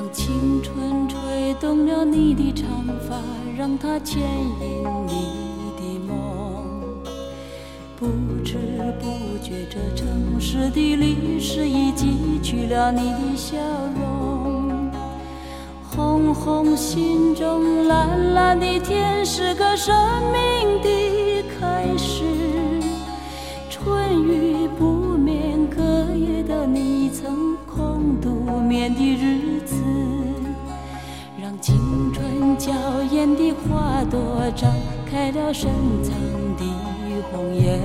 青春吹动了你的长发，让它牵引你的梦。不知不觉，这城市的历史已记取了你的笑容。红红心中，蓝蓝的天，是个生命的开始。春雨不眠，隔夜的你曾空独眠的日子，让青春娇艳的花朵张开了深藏的红颜。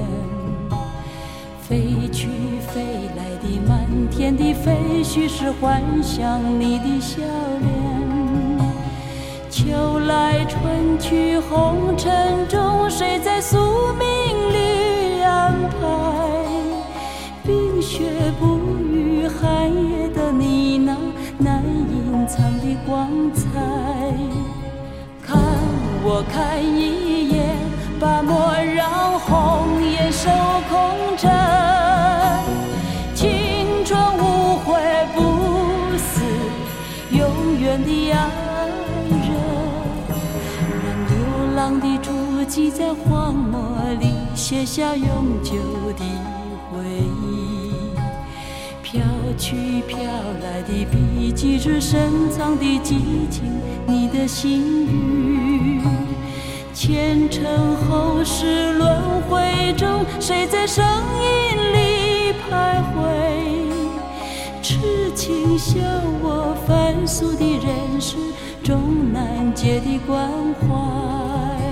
飞去飞来的满天的飞絮，是幻想你的笑脸。秋来春去红尘中，谁在宿命里安排？冰雪不语，寒夜的你那难隐藏的光彩。看我看一眼，把莫让红颜守空枕。青春无悔不死，永远的爱人。让流浪的足迹在荒漠里写下永久的回忆。飘去飘来的笔迹，是深藏的激情，你的心语。前尘后世轮回中，谁在声音里徘徊？痴情笑我凡俗的人世中难解的关怀。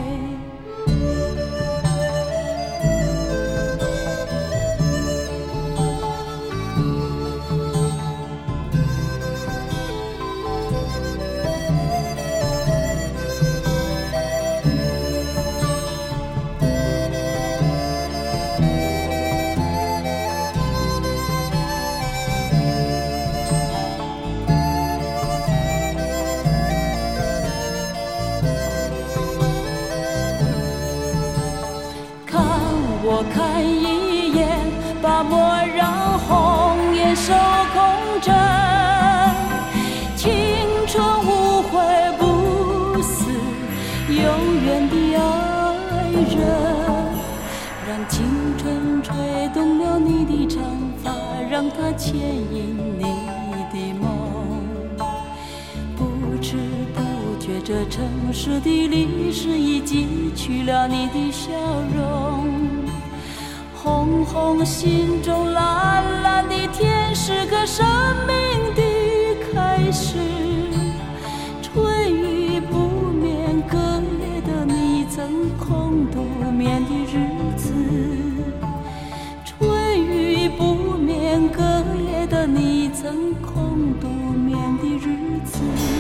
我看一眼，把莫让红颜守空枕。青春无悔不死，永远的爱人。让青春吹动了你的长发，让它牵引你的梦。不知不觉，这城市的历史已记取了你的笑容。红红心中，蓝蓝的天，是个生命的开始。春雨不眠，隔夜的你曾空独眠的日子。春雨不眠，隔夜的你曾空独眠的日子。